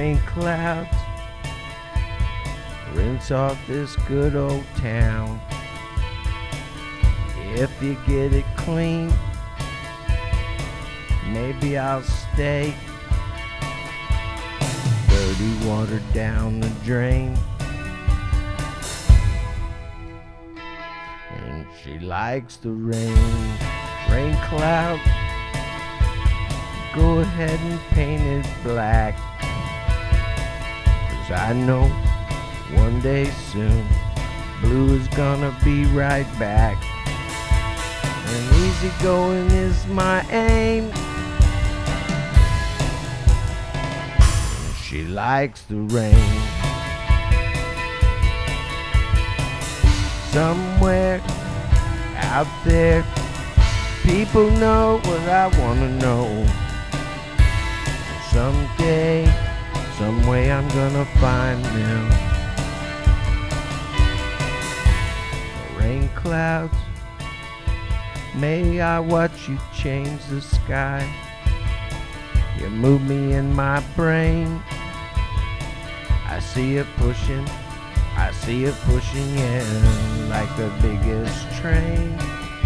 rain clouds rinse off this good old town. If you get it clean, maybe I'll stay. Dirty water down the drain, and she likes the rain. Rain cloud, go ahead and paint it black, 'cause I know one day soon blue is gonna be right back. And easy going is my aim. And she likes the rain. Somewhere out there, people know what I wanna know. Someday, some way I'm gonna find them. Rain clouds, may I watch you change the sky. You move me in my brain. I see it pushing, in like the biggest train.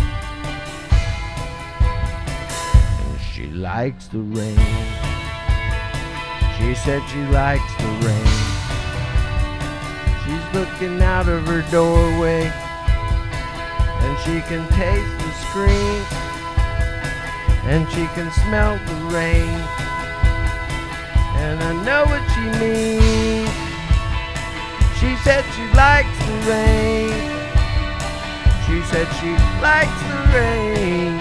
And she likes the rain. She said she likes the rain. She's looking out of her doorway, and she can taste the screen, and she can smell the rain, and I know what she means. She said she likes the rain. She said she likes the rain.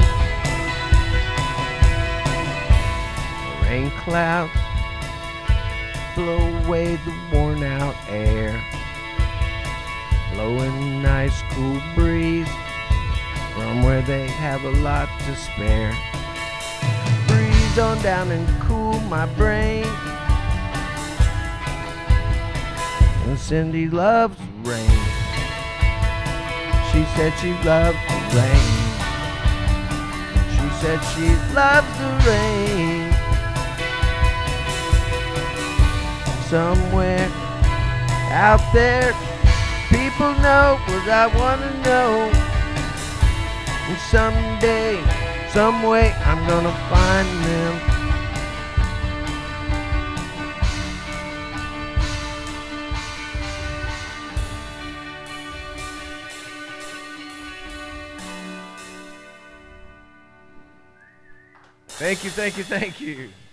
Rain clouds blow away the worn out air, blowing a nice cool breeze from where they have a lot to spare. Breeze on down and cool my brain. And Cindy loves rain. She said she loves the rain. She said she loves the rain. Somewhere out there, people know what I wanna know. And someday, some way, I'm gonna find them. Thank you, thank you, thank you.